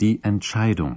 Die Entscheidung.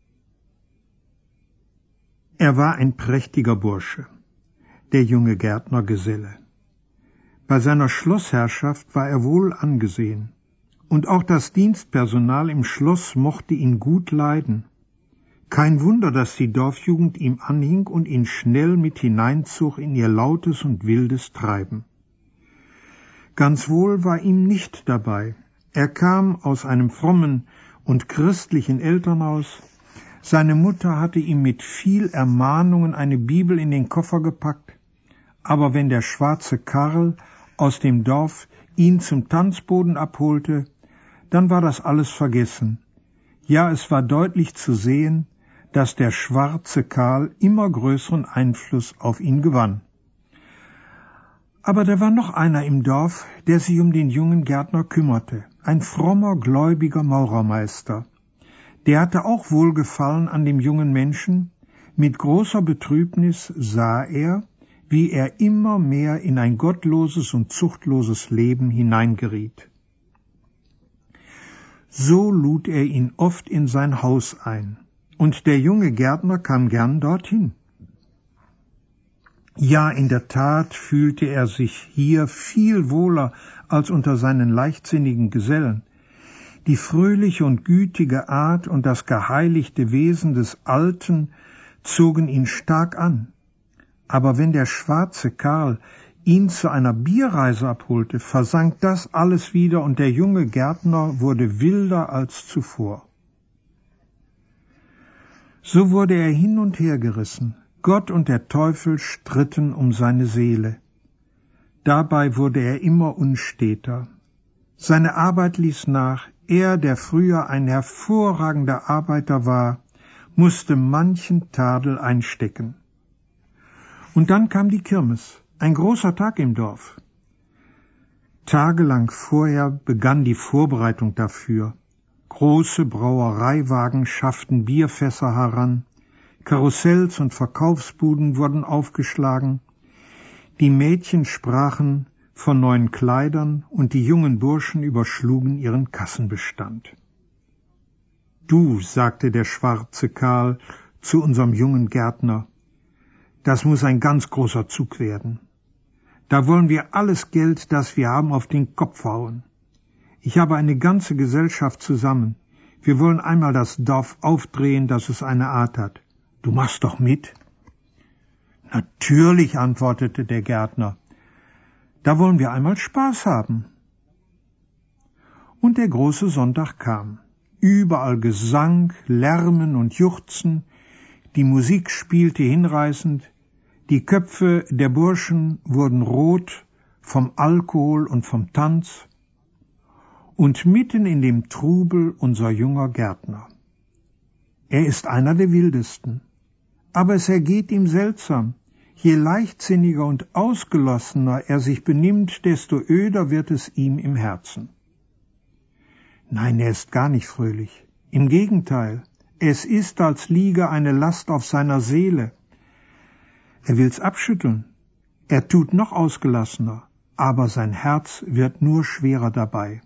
Er war ein prächtiger Bursche, der junge Gärtnergeselle. Bei seiner Schlossherrschaft war er wohl angesehen, und auch das Dienstpersonal im Schloss mochte ihn gut leiden. Kein Wunder, dass die Dorfjugend ihm anhing und ihn schnell mit hineinzog in ihr lautes und wildes Treiben. Ganz wohl war ihm nicht dabei. Er kam aus einem frommen und christlichen Elternhaus. Seine Mutter hatte ihm mit viel Ermahnungen eine Bibel in den Koffer gepackt, aber wenn der schwarze Karl aus dem Dorf ihn zum Tanzboden abholte, dann war das alles vergessen. Ja, es war deutlich zu sehen, dass der schwarze Karl immer größeren Einfluss auf ihn gewann. Aber da war noch einer im Dorf, der sich um den jungen Gärtner kümmerte, ein frommer, gläubiger Maurermeister. Der hatte auch Wohlgefallen an dem jungen Menschen. Mit großer Betrübnis sah er, wie er immer mehr in ein gottloses und zuchtloses Leben hineingeriet. So lud er ihn oft in sein Haus ein, und der junge Gärtner kam gern dorthin. Ja, in der Tat fühlte er sich hier viel wohler als unter seinen leichtsinnigen Gesellen. Die fröhliche und gütige Art und das geheiligte Wesen des Alten zogen ihn stark an. Aber wenn der schwarze Karl ihn zu einer Bierreise abholte, versank das alles wieder und der junge Gärtner wurde wilder als zuvor. So wurde er hin und her gerissen. Gott und der Teufel stritten um seine Seele. Dabei wurde er immer unsteter. Seine Arbeit ließ nach. Er, der früher ein hervorragender Arbeiter war, musste manchen Tadel einstecken. Und dann kam die Kirmes, ein großer Tag im Dorf. Tagelang vorher begann die Vorbereitung dafür. Große Brauereiwagen schafften Bierfässer heran, Karussells und Verkaufsbuden wurden aufgeschlagen, die Mädchen sprachen von neuen Kleidern und die jungen Burschen überschlugen ihren Kassenbestand. »Du«, sagte der schwarze Karl zu unserem jungen Gärtner, »das muss ein ganz großer Zug werden. Da wollen wir alles Geld, das wir haben, auf den Kopf hauen. Ich habe eine ganze Gesellschaft zusammen. Wir wollen einmal das Dorf aufdrehen, dass es eine Art hat. Du machst doch mit?« »Natürlich«, antwortete der Gärtner. »Da wollen wir einmal Spaß haben.« Und der große Sonntag kam. Überall Gesang, Lärmen und Juchzen. Die Musik spielte hinreißend. Die Köpfe der Burschen wurden rot vom Alkohol und vom Tanz. Und mitten in dem Trubel unser junger Gärtner. Er ist einer der wildesten. Aber es ergeht ihm seltsam. Je leichtsinniger und ausgelassener er sich benimmt, desto öder wird es ihm im Herzen. Nein, er ist gar nicht fröhlich. Im Gegenteil, es ist, als liege eine Last auf seiner Seele. Er will's abschütteln. Er tut noch ausgelassener, aber sein Herz wird nur schwerer dabei.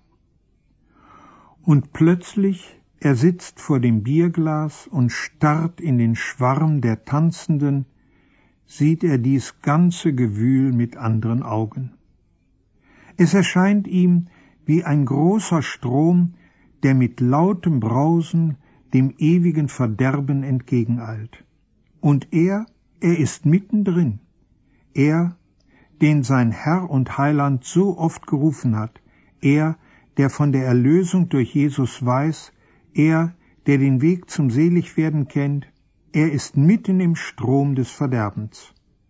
Und plötzlich, er sitzt vor dem Bierglas und starrt in den Schwarm der Tanzenden, sieht er dies ganze Gewühl mit anderen Augen. Es erscheint ihm wie ein großer Strom, der mit lautem Brausen dem ewigen Verderben entgegeneilt. Und er ist mittendrin. Er, den sein Herr und Heiland so oft gerufen hat. Er, der von der Erlösung durch Jesus weiß. Er, der den Weg zum Seligwerden kennt. Er ist mitten im Strom des Verderbens.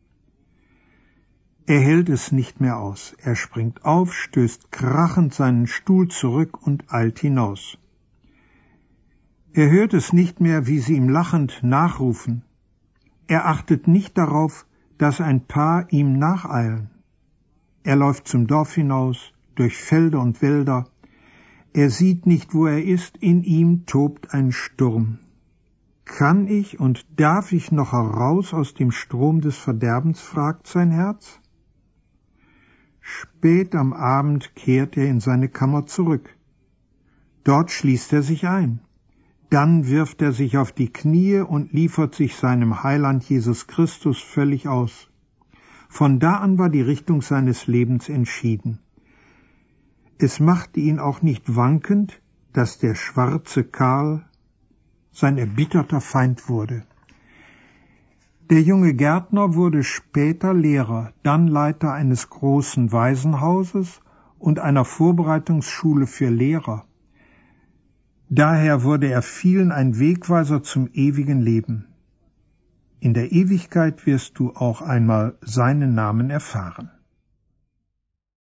Er hält es nicht mehr aus. Er springt auf, stößt krachend seinen Stuhl zurück und eilt hinaus. Er hört es nicht mehr, wie sie ihm lachend nachrufen. Er achtet nicht darauf, dass ein Paar ihm nacheilen. Er läuft zum Dorf hinaus, durch Felder und Wälder. Er sieht nicht, wo er ist, in ihm tobt ein Sturm. Kann ich und darf ich noch heraus aus dem Strom des Verderbens, fragt sein Herz. Spät am Abend kehrt er in seine Kammer zurück. Dort schließt er sich ein. Dann wirft er sich auf die Knie und liefert sich seinem Heiland Jesus Christus völlig aus. Von da an war die Richtung seines Lebens entschieden. Es machte ihn auch nicht wankend, dass der schwarze Karl sein erbitterter Feind wurde. Der junge Gärtner wurde später Lehrer, dann Leiter eines großen Waisenhauses und einer Vorbereitungsschule für Lehrer. Daher wurde er vielen ein Wegweiser zum ewigen Leben. In der Ewigkeit wirst du auch einmal seinen Namen erfahren.